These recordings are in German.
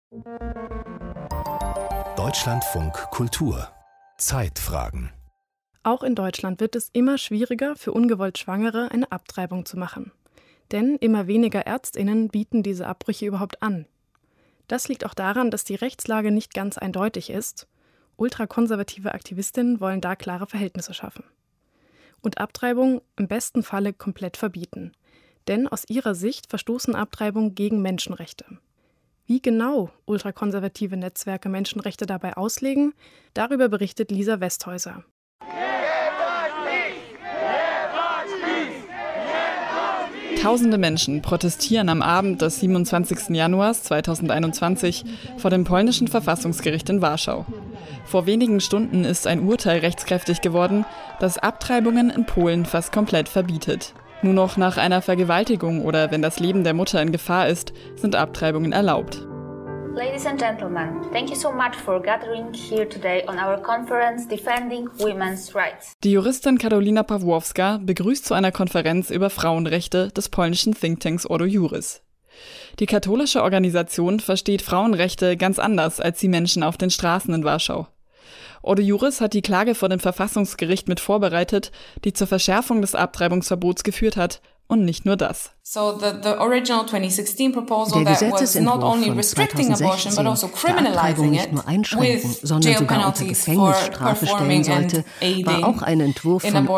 Deutschlandfunk Kultur. Zeitfragen. Auch in Deutschland wird es immer schwieriger, für ungewollt Schwangere eine Abtreibung zu machen. Denn immer weniger ÄrztInnen bieten diese Abbrüche überhaupt an. Das liegt auch daran, dass die Rechtslage nicht ganz eindeutig ist. Ultrakonservative Aktivistinnen wollen da klare Verhältnisse schaffen. Und Abtreibung im besten Falle komplett verbieten. Denn aus ihrer Sicht verstoßen Abtreibungen gegen Menschenrechte. Wie genau ultrakonservative Netzwerke Menschenrechte dabei auslegen, darüber berichtet Lisa Westhäuser. Tausende Menschen protestieren am Abend des 27. Januars 2021 vor dem polnischen Verfassungsgericht in Warschau. Vor wenigen Stunden ist ein Urteil rechtskräftig geworden, das Abtreibungen in Polen fast komplett verbietet. Nur noch nach einer Vergewaltigung oder wenn das Leben der Mutter in Gefahr ist, sind Abtreibungen erlaubt. Ladies and gentlemen, thank you so much for gathering here today on our conference Defending Women's Rights. Die Juristin Karolina Pawłowska begrüßt zu einer Konferenz über Frauenrechte des polnischen Thinktanks Ordo Iuris. Die katholische Organisation versteht Frauenrechte ganz anders als die Menschen auf den Straßen in Warschau. Ordo Iuris hat die Klage vor dem Verfassungsgericht mit vorbereitet, die zur Verschärfung des Abtreibungsverbots geführt hat. Und nicht nur das. Der Gesetzesentwurf von 2016, der Abtreibung nicht nur einschränken, sondern sogar unter Gefängnisstrafe stellen sollte, war auch ein Entwurf von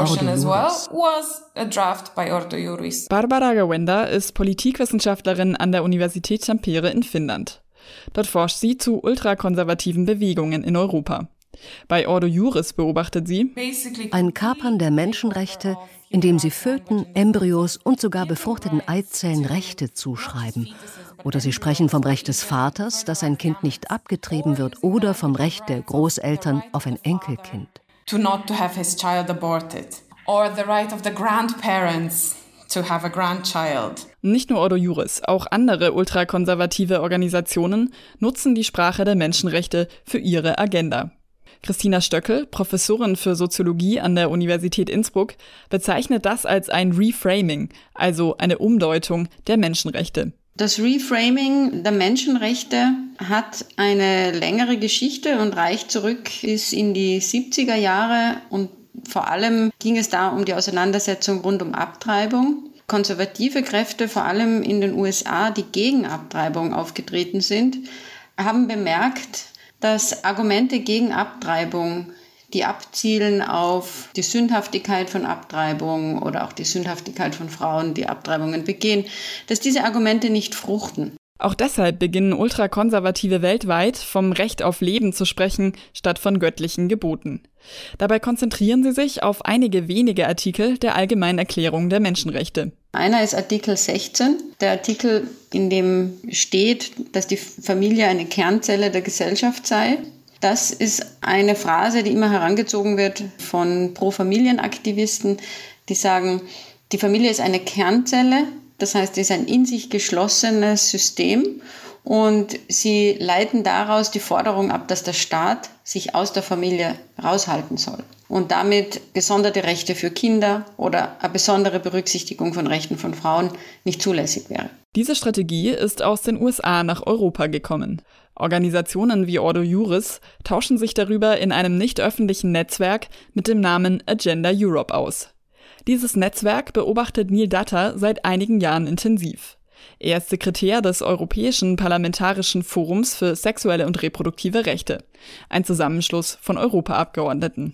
Ordo Iuris. Barbara Gawenda ist Politikwissenschaftlerin an der Universität Tampere in Finnland. Dort forscht sie zu ultrakonservativen Bewegungen in Europa. Bei Ordo Iuris beobachtet sie ein Kapern der Menschenrechte, indem sie Föten, Embryos und sogar befruchteten Eizellen Rechte zuschreiben. Oder sie sprechen vom Recht des Vaters, dass ein Kind nicht abgetrieben wird, oder vom Recht der Großeltern auf ein Enkelkind. To not to have his child aborted. Or the right of the grandparents to have a grandchild. Nicht nur Ordo Iuris, auch andere ultrakonservative Organisationen nutzen die Sprache der Menschenrechte für ihre Agenda. Christina Stöckel, Professorin für Soziologie an der Universität Innsbruck, bezeichnet das als ein Reframing, also eine Umdeutung der Menschenrechte. Das Reframing der Menschenrechte hat eine längere Geschichte und reicht zurück bis in die 70er Jahre. Und vor allem ging es da um die Auseinandersetzung rund um Abtreibung. Konservative Kräfte, vor allem in den USA, die gegen Abtreibung aufgetreten sind, haben bemerkt, dass Argumente gegen Abtreibung, die abzielen auf die Sündhaftigkeit von Abtreibung oder auch die Sündhaftigkeit von Frauen, die Abtreibungen begehen, dass diese Argumente nicht fruchten. Auch deshalb beginnen Ultrakonservative weltweit vom Recht auf Leben zu sprechen, statt von göttlichen Geboten. Dabei konzentrieren sie sich auf einige wenige Artikel der Allgemeinen Erklärung der Menschenrechte. Einer ist Artikel 16, der Artikel, in dem steht, dass die Familie eine Kernzelle der Gesellschaft sei. Das ist eine Phrase, die immer herangezogen wird von Pro-Familien-Aktivisten, die sagen, die Familie ist eine Kernzelle, das heißt, es ist ein in sich geschlossenes System und sie leiten daraus die Forderung ab, dass der Staat sich aus der Familie raushalten soll und damit gesonderte Rechte für Kinder oder eine besondere Berücksichtigung von Rechten von Frauen nicht zulässig wäre. Diese Strategie ist aus den USA nach Europa gekommen. Organisationen wie Ordo Iuris tauschen sich darüber in einem nicht öffentlichen Netzwerk mit dem Namen Agenda Europe aus. Dieses Netzwerk beobachtet Neil Datter seit einigen Jahren intensiv. Er ist Sekretär des Europäischen Parlamentarischen Forums für sexuelle und reproduktive Rechte, ein Zusammenschluss von Europaabgeordneten.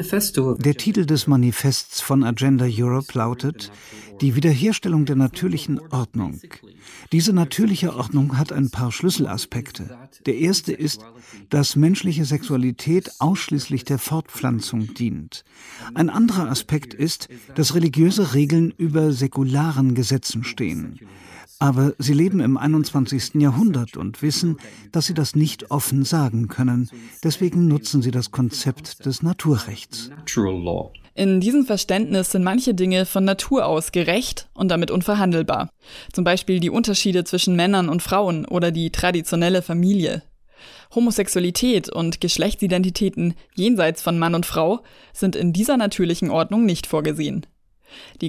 Der Titel des Manifests von Agenda Europe lautet »Die Wiederherstellung der natürlichen Ordnung«. Diese natürliche Ordnung hat ein paar Schlüsselaspekte. Der erste ist, dass menschliche Sexualität ausschließlich der Fortpflanzung dient. Ein anderer Aspekt ist, dass religiöse Regeln über säkularen Gesetzen stehen. Aber sie leben im 21. Jahrhundert und wissen, dass sie das nicht offen sagen können. Deswegen nutzen sie das Konzept des Naturrechts. In diesem Verständnis sind manche Dinge von Natur aus gerecht und damit unverhandelbar. Zum Beispiel die Unterschiede zwischen Männern und Frauen oder die traditionelle Familie. Homosexualität und Geschlechtsidentitäten jenseits von Mann und Frau sind in dieser natürlichen Ordnung nicht vorgesehen. Die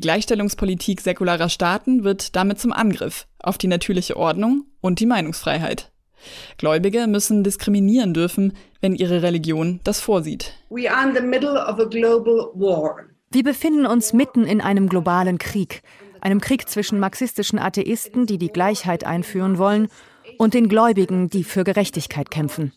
Gleichstellungspolitik säkularer Staaten wird damit zum Angriff auf die natürliche Ordnung und die Meinungsfreiheit. Gläubige müssen diskriminieren dürfen, wenn ihre Religion das vorsieht. We are in the middle of a global war. Wir befinden uns mitten in einem globalen Krieg. Einem Krieg zwischen marxistischen Atheisten, die die Gleichheit einführen wollen, und den Gläubigen, die für Gerechtigkeit kämpfen.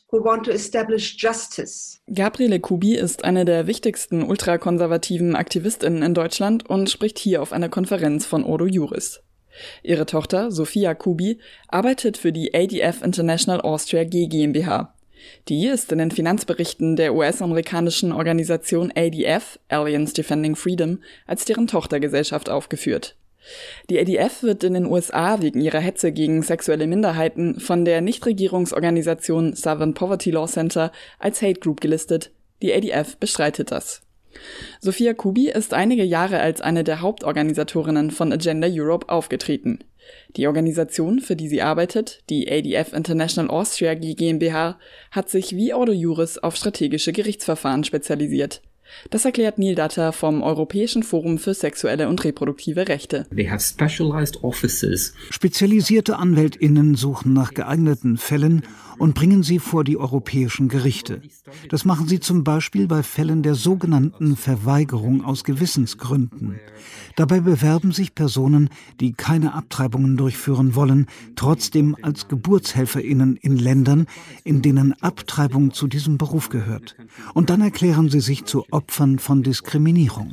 Gabriele Kubi ist eine der wichtigsten ultrakonservativen AktivistInnen in Deutschland und spricht hier auf einer Konferenz von Ordo Iuris. Ihre Tochter, Sophia Kubi, arbeitet für die ADF International Austria G GmbH. Die ist in den Finanzberichten der US-amerikanischen Organisation ADF, Alliance Defending Freedom, als deren Tochtergesellschaft aufgeführt. Die ADF wird in den USA wegen ihrer Hetze gegen sexuelle Minderheiten von der Nichtregierungsorganisation Southern Poverty Law Center als Hate Group gelistet. Die ADF bestreitet das. Sophia Kubi ist einige Jahre als eine der Hauptorganisatorinnen von Agenda Europe aufgetreten. Die Organisation, für die sie arbeitet, die ADF International Austria G GmbH, hat sich wie Ordo Iuris auf strategische Gerichtsverfahren spezialisiert. Das erklärt Neil Datter vom Europäischen Forum für sexuelle und reproduktive Rechte. Spezialisierte AnwältInnen suchen nach geeigneten Fällen und bringen sie vor die europäischen Gerichte. Das machen sie zum Beispiel bei Fällen der sogenannten Verweigerung aus Gewissensgründen. Dabei bewerben sich Personen, die keine Abtreibungen durchführen wollen, trotzdem als GeburtshelferInnen in Ländern, in denen Abtreibung zu diesem Beruf gehört. Und dann erklären sie sich zu Opfern von Diskriminierung.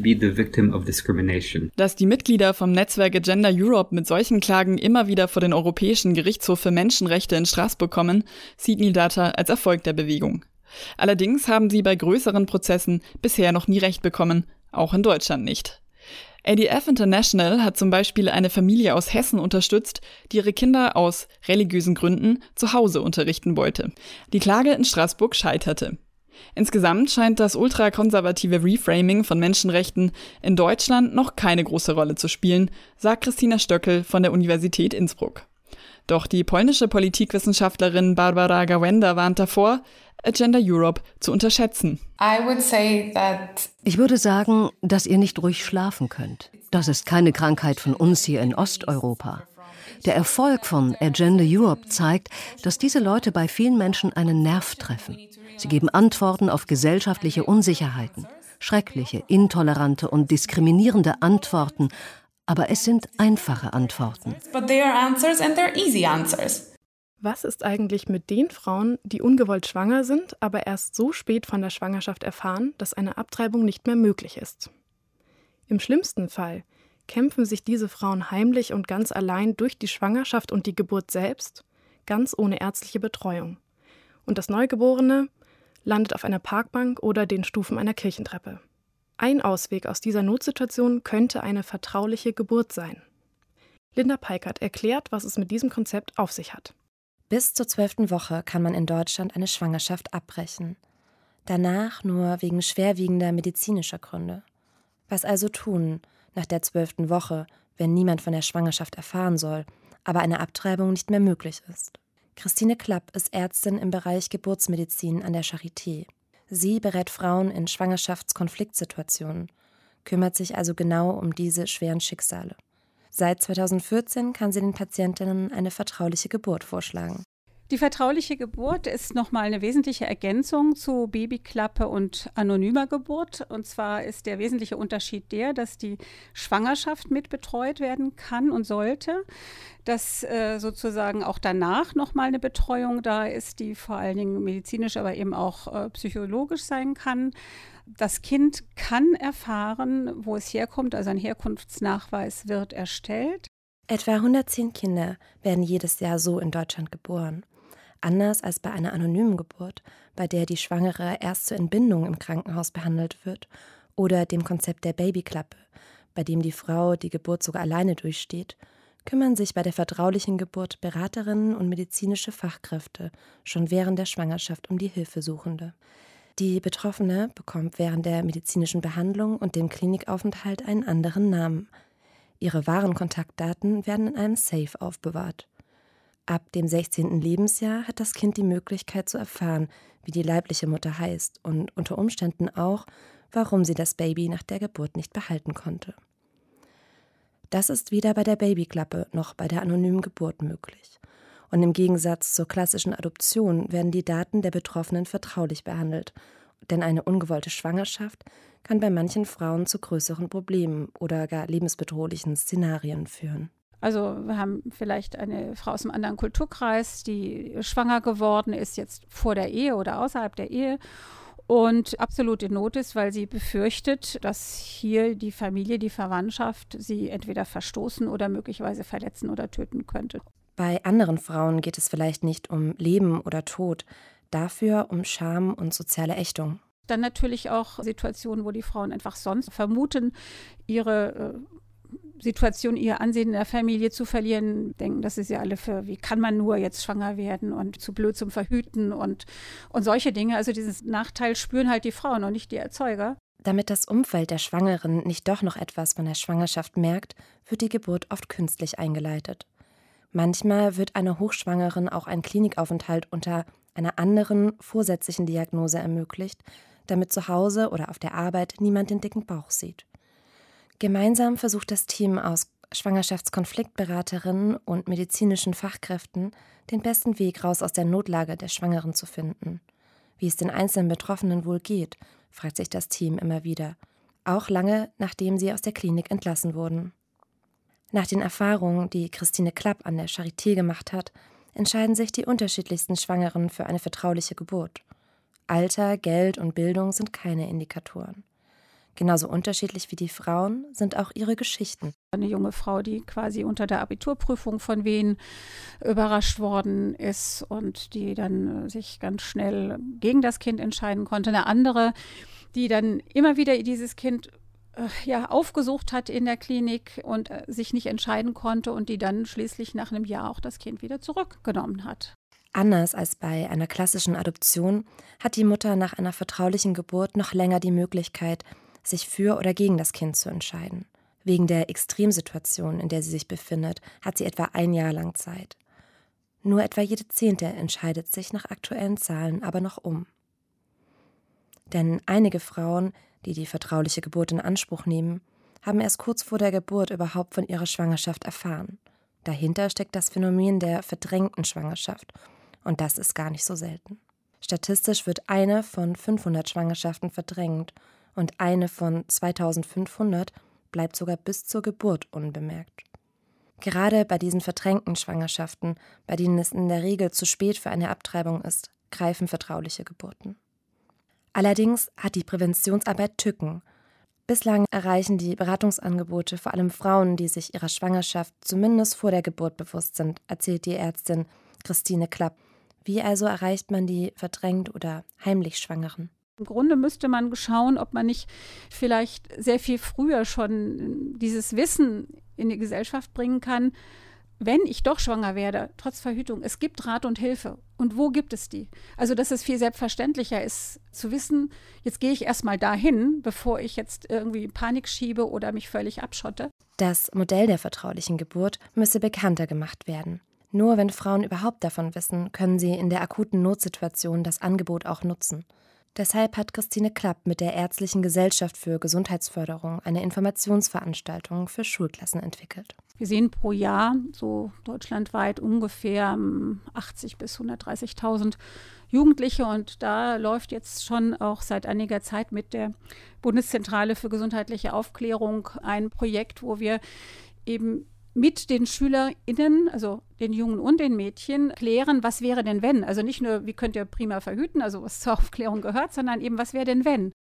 Dass die Mitglieder vom Netzwerk Agenda Europe mit solchen Klagen immer wieder vor den Europäischen Gerichtshof für Menschenrechte in Straßburg kommen, sieht Neil Datter als Erfolg der Bewegung. Allerdings haben sie bei größeren Prozessen bisher noch nie Recht bekommen, auch in Deutschland nicht. ADF International hat zum Beispiel eine Familie aus Hessen unterstützt, die ihre Kinder aus religiösen Gründen zu Hause unterrichten wollte. Die Klage in Straßburg scheiterte. Insgesamt scheint das ultrakonservative Reframing von Menschenrechten in Deutschland noch keine große Rolle zu spielen, sagt Christina Stöckel von der Universität Innsbruck. Doch die polnische Politikwissenschaftlerin Barbara Gawenda warnt davor, Agenda Europe zu unterschätzen. Ich würde sagen, dass ihr nicht ruhig schlafen könnt. Das ist keine Krankheit von uns hier in Osteuropa. Der Erfolg von Agenda Europe zeigt, dass diese Leute bei vielen Menschen einen Nerv treffen. Sie geben Antworten auf gesellschaftliche Unsicherheiten, schreckliche, intolerante und diskriminierende Antworten, aber es sind einfache Antworten. Was ist eigentlich mit den Frauen, die ungewollt schwanger sind, aber erst so spät von der Schwangerschaft erfahren, dass eine Abtreibung nicht mehr möglich ist? Im schlimmsten Fall kämpfen sich diese Frauen heimlich und ganz allein durch die Schwangerschaft und die Geburt selbst, ganz ohne ärztliche Betreuung. Und das Neugeborene landet auf einer Parkbank oder den Stufen einer Kirchentreppe. Ein Ausweg aus dieser Notsituation könnte eine vertrauliche Geburt sein. Linda Peikert erklärt, was es mit diesem Konzept auf sich hat. Bis zur 12. Woche kann man in Deutschland eine Schwangerschaft abbrechen. Danach nur wegen schwerwiegender medizinischer Gründe. Was also tun nach der 12. Woche, wenn niemand von der Schwangerschaft erfahren soll, aber eine Abtreibung nicht mehr möglich ist? Christine Klapp ist Ärztin im Bereich Geburtsmedizin an der Charité. Sie berät Frauen in Schwangerschaftskonfliktsituationen, kümmert sich also genau um diese schweren Schicksale. Seit 2014 kann sie den Patientinnen eine vertrauliche Geburt vorschlagen. Die vertrauliche Geburt ist nochmal eine wesentliche Ergänzung zu Babyklappe und anonymer Geburt. Und zwar ist der wesentliche Unterschied der, dass die Schwangerschaft mit betreut werden kann und sollte, dass sozusagen auch danach nochmal eine Betreuung da ist, die vor allen Dingen medizinisch, aber eben auch psychologisch sein kann. Das Kind kann erfahren, wo es herkommt, also ein Herkunftsnachweis wird erstellt. Etwa 110 Kinder werden jedes Jahr so in Deutschland geboren. Anders als bei einer anonymen Geburt, bei der die Schwangere erst zur Entbindung im Krankenhaus behandelt wird, oder dem Konzept der Babyklappe, bei dem die Frau die Geburt sogar alleine durchsteht, kümmern sich bei der vertraulichen Geburt Beraterinnen und medizinische Fachkräfte schon während der Schwangerschaft um die Hilfesuchende. Die Betroffene bekommt während der medizinischen Behandlung und dem Klinikaufenthalt einen anderen Namen. Ihre wahren Kontaktdaten werden in einem Safe aufbewahrt. Ab dem 16. Lebensjahr hat das Kind die Möglichkeit zu erfahren, wie die leibliche Mutter heißt und unter Umständen auch, warum sie das Baby nach der Geburt nicht behalten konnte. Das ist weder bei der Babyklappe noch bei der anonymen Geburt möglich. Und im Gegensatz zur klassischen Adoption werden die Daten der Betroffenen vertraulich behandelt. Denn eine ungewollte Schwangerschaft kann bei manchen Frauen zu größeren Problemen oder gar lebensbedrohlichen Szenarien führen. Also wir haben vielleicht eine Frau aus einem anderen Kulturkreis, die schwanger geworden ist, jetzt vor der Ehe oder außerhalb der Ehe und absolut in Not ist, weil sie befürchtet, dass hier die Familie, die Verwandtschaft sie entweder verstoßen oder möglicherweise verletzen oder töten könnte. Bei anderen Frauen geht es vielleicht nicht um Leben oder Tod, dafür um Scham und soziale Ächtung. Dann natürlich auch Situationen, wo die Frauen einfach sonst vermuten, ihre Situation, ihr Ansehen in der Familie zu verlieren, denken, das ist ja alle wie kann man nur jetzt schwanger werden und zu blöd zum Verhüten und solche Dinge. Also diesen Nachteil spüren halt die Frauen und nicht die Erzeuger. Damit das Umfeld der Schwangeren nicht doch noch etwas von der Schwangerschaft merkt, wird die Geburt oft künstlich eingeleitet. Manchmal wird einer Hochschwangeren auch ein Klinikaufenthalt unter einer anderen vorsätzlichen Diagnose ermöglicht, damit zu Hause oder auf der Arbeit niemand den dicken Bauch sieht. Gemeinsam versucht das Team aus Schwangerschaftskonfliktberaterinnen und medizinischen Fachkräften, den besten Weg raus aus der Notlage der Schwangeren zu finden. Wie es den einzelnen Betroffenen wohl geht, fragt sich das Team immer wieder, auch lange nachdem sie aus der Klinik entlassen wurden. Nach den Erfahrungen, die Christine Klapp an der Charité gemacht hat, entscheiden sich die unterschiedlichsten Schwangeren für eine vertrauliche Geburt. Alter, Geld und Bildung sind keine Indikatoren. Genauso unterschiedlich wie die Frauen sind auch ihre Geschichten. Eine junge Frau, die quasi unter der Abiturprüfung von Wehen überrascht worden ist und die dann sich ganz schnell gegen das Kind entscheiden konnte. Eine andere, die dann immer wieder dieses Kind aufgesucht hat in der Klinik und sich nicht entscheiden konnte und die dann schließlich nach einem Jahr auch das Kind wieder zurückgenommen hat. Anders als bei einer klassischen Adoption hat die Mutter nach einer vertraulichen Geburt noch länger die Möglichkeit, sich für oder gegen das Kind zu entscheiden. Wegen der Extremsituation, in der sie sich befindet, hat sie etwa 1 Jahr lang Zeit. Nur etwa jede 10. entscheidet sich nach aktuellen Zahlen aber noch um. Denn einige Frauen, die die vertrauliche Geburt in Anspruch nehmen, haben erst kurz vor der Geburt überhaupt von ihrer Schwangerschaft erfahren. Dahinter steckt das Phänomen der verdrängten Schwangerschaft. Und das ist gar nicht so selten. Statistisch wird eine von 500 Schwangerschaften verdrängt und eine von 2500 bleibt sogar bis zur Geburt unbemerkt. Gerade bei diesen verdrängten Schwangerschaften, bei denen es in der Regel zu spät für eine Abtreibung ist, greifen vertrauliche Geburten. Allerdings hat die Präventionsarbeit Tücken. Bislang erreichen die Beratungsangebote vor allem Frauen, die sich ihrer Schwangerschaft zumindest vor der Geburt bewusst sind, erzählt die Ärztin Christine Klapp. Wie also erreicht man die verdrängt oder heimlich Schwangeren? Im Grunde müsste man schauen, ob man nicht vielleicht sehr viel früher schon dieses Wissen in die Gesellschaft bringen kann, wenn ich doch schwanger werde, trotz Verhütung, es gibt Rat und Hilfe. Und wo gibt es die? Also, dass es viel selbstverständlicher ist, zu wissen, jetzt gehe ich erstmal dahin, bevor ich jetzt irgendwie Panik schiebe oder mich völlig abschotte. Das Modell der vertraulichen Geburt müsse bekannter gemacht werden. Nur wenn Frauen überhaupt davon wissen, können sie in der akuten Notsituation das Angebot auch nutzen. Deshalb hat Christine Klapp mit der Ärztlichen Gesellschaft für Gesundheitsförderung eine Informationsveranstaltung für Schulklassen entwickelt. Wir sehen pro Jahr so deutschlandweit ungefähr 80.000 bis 130.000 Jugendliche und da läuft jetzt schon auch seit einiger Zeit mit der Bundeszentrale für gesundheitliche Aufklärung ein Projekt, wo wir eben mit den SchülerInnen, also den Jungen und den Mädchen, klären, was wäre denn wenn? Also nicht nur, wie könnt ihr prima verhüten, also was zur Aufklärung gehört, sondern eben, was wäre denn wenn?